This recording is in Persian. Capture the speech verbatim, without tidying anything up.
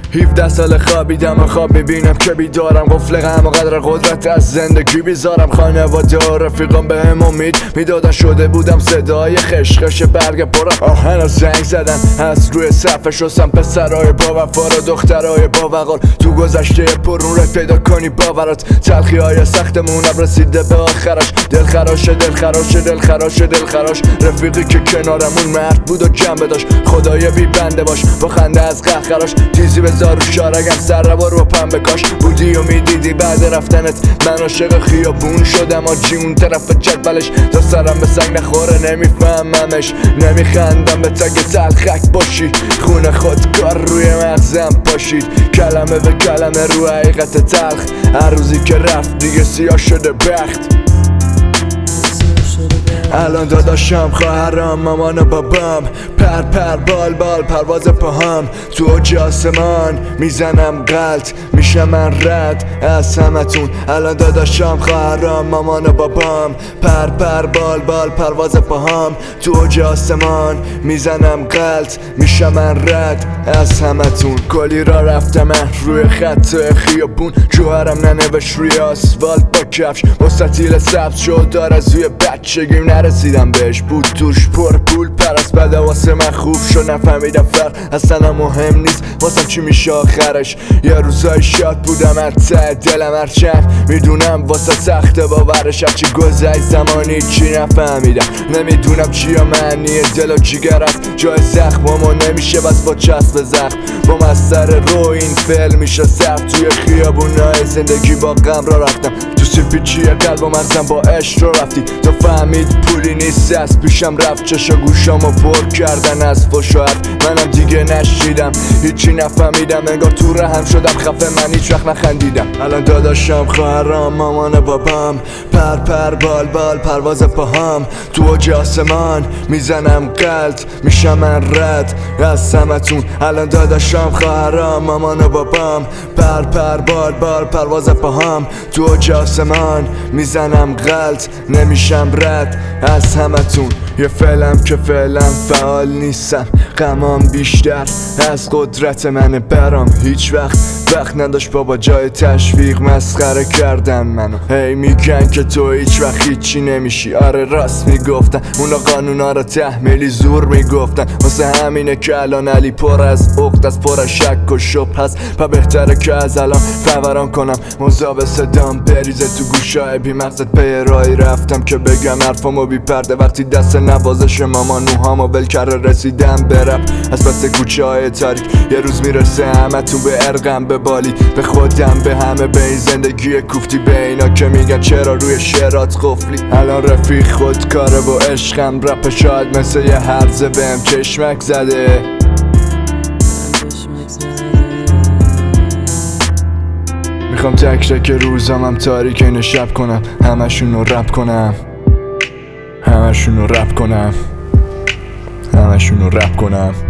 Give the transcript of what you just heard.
هفده سال خوابیدم و خواب میبینم که بیدارم، قفل غم و قدر قدرت از زندگی بیزارم. خانواده و رفیقام به هم امید میدادن، شده بودم صدای خشخش برگ پر آهن و زنگ زدن از روی صفحه شستم پسرای با وفا رو دخترای با وقار. تو گذشته پرون رفت پیدا کنی باورات، تلخی های سختمونم رسیده به آخرش. دل خراشه دل خراشه دل خراشه دل خراش، رفیقی که کنارمون مرد بود و جنبه داشت. خدای بی بنده باش با خنده از قهقراش، تیزی به زارو شارگم سر روا رو پم بکاش. بودی و میدیدی بعد رفتنت من عاشق خیابون شدم آجی اون طرف جدولش. تا سرم به سنگ نخوره نمیفهممش، نمیخندم به تگ تلخک باشی. خون خودکار روی مغزم پاشید، کلمه به کلمه رو حقیقت تلخ. هر روزی که رفت دیگه سیاه شده بخت. الان داداشم خواهرم مامان و بابام، پر پر بال بال پرواز پاهام. تو اوج آسمان میزنم غلط میشم من رد از همتون. الان داداشم خواهرم مامان و بابام، پر پر بال بال پرواز پاهام. تو اوج آسمان میزنم غلط میشم من رد از همتون. کلی را رفتم من روی خط خیابون، جوهرم ننوشت روی آسفالت با کفش. مستطیل سبز شد دار از روی بچگیم نرسیدم بهش، بود توش پر پول پرست. بعد واسه من خوب شد نفهمیدم فرق اصلا مهم نیست واسم چی میشه آخرش. یه روزای شاد بودم از ته دلم، هرچند میدونم واسه سخت باورش. هرچی گذشت زمانی چی نفهمیدم، نمیدونم چیا معنی دل و جیگر است. جای زخمامو نمیشه بس با چسب زخم، با مستر رو این فعل میشه سخت. توی خیابونای زندگی با غم را رفتم، تو سیپیچی قلب و مغزم با عشق رو رفتی. تا فهمید پولی نیست از پیشم رفت، چشا گوشامو پر کردن از فش و حرف. منم دیگه نشیدم هیچی نفهمیدم، انگار تو رحم شدم خفه من هیچ وقت نخندیدم. الان داداشم خواهرام مامان و بابام، پر پر بال بال پرواز پاهام. تو اوج آسمان میزنم غلط میشم من رد از همتون. الان داداشم خواهرام مامان و بابام، پر پر بال بال پرواز پاهام. تو اوج آسمان میزنم غلط نمیشم رد از همتون. یه فعلم که فعلا فعال نیستم، غمام بیشتر از قدرت منه. برام هیچ وقت وقت نداشت بابا جای تشویق مسخره کردن منو. هی میگن که تو هیچ وقت هیچی نمیشی، آره راست میگفتن اونا قانونا رو تحمیلی زور میگفتن. واسه همینه که الان علی پر از عقد از پر از شک و شبه هست. پا بهتره که از الان فوران کنم مذاب صدام بریزه تو گوشای بی مقصد. پی رای رفتم که بگم حرفامو بی پرده، وقتی دست نوازش ماما نوهامو بل کرده رسیدم برم از پس کوچه های تاریک. یه روز میرسه همه تو به ارقم ببالی، به خودم به همه به این زندگی کوفتی. به اینا که میگن چرا روی شعرات قفلی. الان رفیق خودکاره و عشقم رپ شاید مثل یه هرزه بهم چشمک زده. میخوام تک تک روزامم تاریک اینو شب کنم، همشون رو رپ کنم همشون رو رپ کنم همشون رو رپ کنم